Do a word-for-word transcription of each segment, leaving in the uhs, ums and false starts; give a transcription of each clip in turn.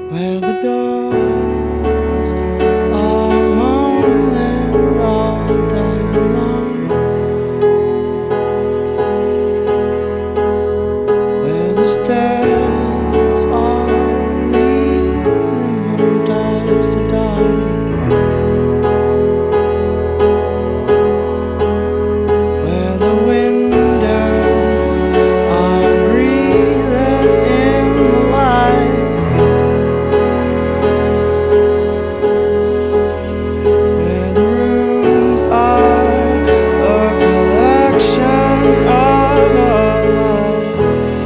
where the doors are moaning all day long, where the stairs are leading from doors to dawn, where the windows are breathing in the light, where the rooms are a collection of our lives.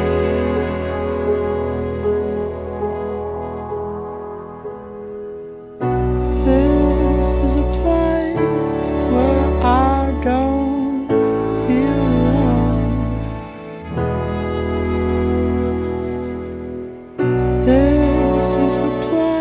This is a place where I don't feel alone. This is a place